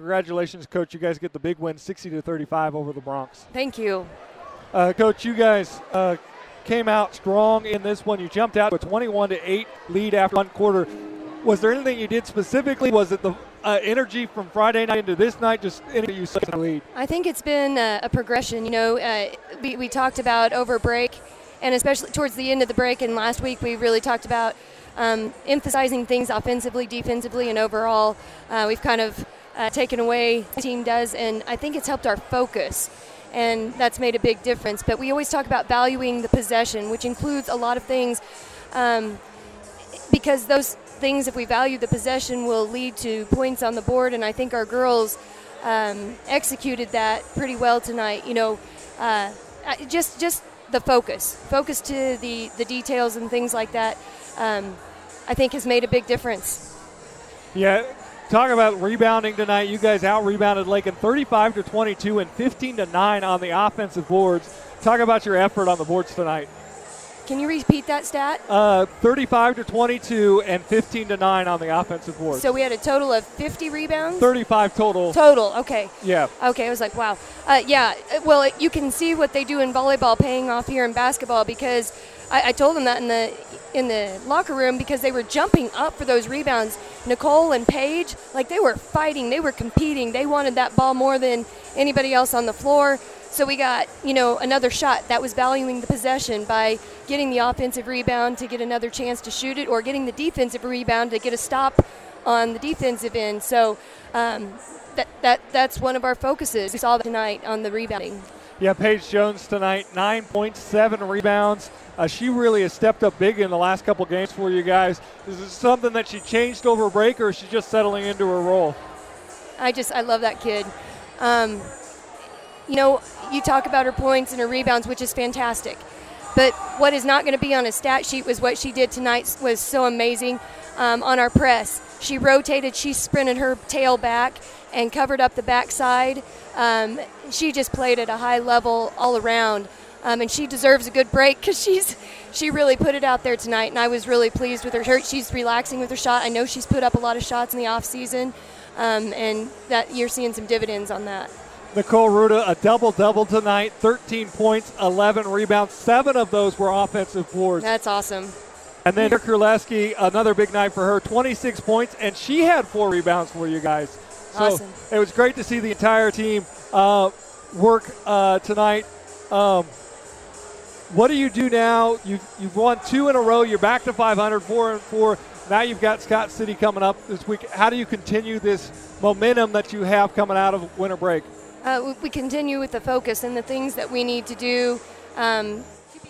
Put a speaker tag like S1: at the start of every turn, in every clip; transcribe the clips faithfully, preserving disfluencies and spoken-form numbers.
S1: congratulations, Coach. You guys get the big win, sixty to thirty-five over the Bronx.
S2: Thank you.
S1: Uh, Coach, you guys uh, came out strong in this one. You jumped out with a twenty-one to eight lead after one quarter. Was there anything you did specifically? Was it the uh, energy from Friday night into this night? Just anything you saw in the lead?
S2: I think it's been a, a progression. You know, uh, we, we talked about over break, and especially towards the end of the break, and last week we really talked about um, emphasizing things offensively, defensively, and overall. Uh, we've kind of uh, taken away the team does, and I think it's helped our focus, and that's made a big difference. But we always talk about valuing the possession, which includes a lot of things, um, because those things, if we value the possession, will lead to points on the board, and I think our girls um, executed that pretty well tonight. You know, uh, just just the focus, focus to the, the details and things like that, um, I think has made a big difference.
S1: Yeah, talk about rebounding tonight. You guys out-rebounded Lakin thirty-five to twenty-two and fifteen to nine on the offensive boards. Talk about your effort on the boards tonight.
S2: Can you repeat that stat?
S1: Uh, thirty-five to twenty-two and fifteen to nine on the offensive board.
S2: So we had a total of fifty rebounds?
S1: thirty-five total.
S2: Total, okay.
S1: Yeah.
S2: Okay, I was like, wow. Uh, yeah, well, you can see what they do in volleyball paying off here in basketball, because I, I told them that in the in the locker room, because they were jumping up for those rebounds. Nicole and Paige, like they were fighting, they were competing. They wanted that ball more than anybody else on the floor. So we got, you know, another shot. That was valuing the possession by getting the offensive rebound to get another chance to shoot it, or getting the defensive rebound to get a stop on the defensive end. So um, that that that's one of our focuses. We saw that tonight on the rebounding.
S1: Yeah, Paige Jones tonight, nine point seven rebounds. Uh, she really has stepped up big in the last couple games for you guys. Is this something that she changed over break, or is she just settling into her role?
S2: I just, I love that kid. Um, you know, you talk about her points and her rebounds, which is fantastic. But what is not going to be on a stat sheet was what she did tonight was so amazing um, on our press. She rotated, she sprinted her tail back and covered up the backside. Um, she just played at a high level all around. Um, and she deserves a good break, because she's she really put it out there tonight, and I was really pleased with her. She's relaxing with her shot. I know she's put up a lot of shots in the off season, um, and that you're seeing some dividends on that.
S1: Nicole Ruda, a double-double tonight, thirteen points, eleven rebounds. Seven of those were offensive boards.
S2: That's awesome.
S1: And then Kurleski, another big night for her, twenty-six points, and she had four rebounds for you guys. So
S2: awesome.
S1: It was great to see the entire team uh, work uh, tonight. Um, what do you do now? You've, you've won two in a row. You're back to five hundred, four and four. Now you've got Scott City coming up this week. How do you continue this momentum that you have coming out of winter break?
S2: Uh, we continue with the focus and the things that we need to do. Um,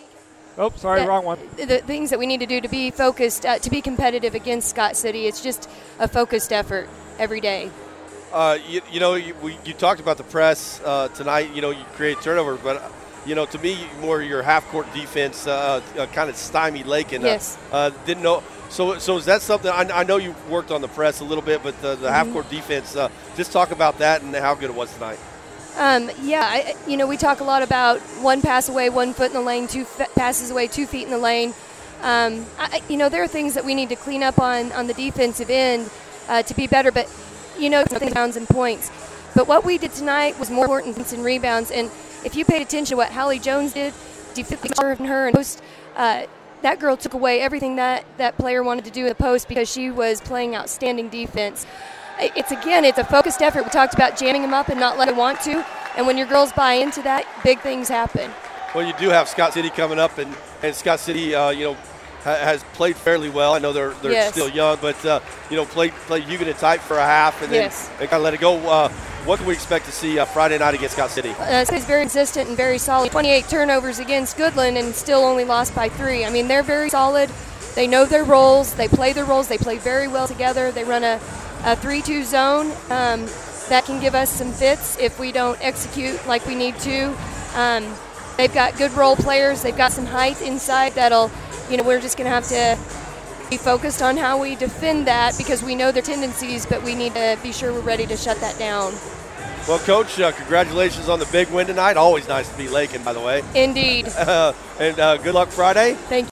S1: oh, sorry,
S2: that,
S1: wrong one.
S2: The things that we need to do to be focused, uh, to be competitive against Scott City. It's just a focused effort every day.
S3: Uh, you, you know, you, we, you talked about the press uh, tonight. You know, you create turnover, but you know, to me, more your half-court defense uh, uh, kind of stymied Lakin.
S2: Yes.
S3: Uh, uh, didn't know. So, so is that something? I, I know you worked on the press a little bit, but the, the mm-hmm. half-court defense. Uh, just talk about that and how good it was tonight.
S2: Um, yeah, I, you know, we talk a lot about one pass away, one foot in the lane, two f- passes away, two feet in the lane. Um, I, you know, there are things that we need to clean up on, on the defensive end uh, to be better, but, you know, rebounds and points. But what we did tonight was more important than rebounds, and if you paid attention to what Hallie Jones did, defending her and post, uh, that girl took away everything that that player wanted to do in the post, because she was playing outstanding defense. It's, again, it's a focused effort. We talked about jamming them up and not letting them want to. And when your girls buy into that, big things happen.
S3: Well, you do have Scott City coming up, and, and Scott City, uh, you know, ha- has played fairly well. I know they're they're
S2: yes.
S3: still young, but, uh, you know, played, played Huguenot tight for a half, and then
S2: yes.
S3: they kind of let it go. Uh, what can we expect to see uh, Friday night against Scott City?
S2: Uh, City's very consistent and very solid. twenty-eight turnovers against Goodland and still only lost by three. I mean, they're very solid. They know their roles. They play their roles. They play very well together. They run a a three two zone um, that can give us some fits if we don't execute like we need to. Um, they've got good role players. They've got some height inside that'll, you know, we're just going to have to be focused on how we defend that, because we know their tendencies, but we need to be sure we're ready to shut that down.
S3: Well, Coach, uh, congratulations on the big win tonight. Always nice to beat Lakin, by the way.
S2: Indeed.
S3: Uh, and uh, good luck Friday.
S2: Thank you.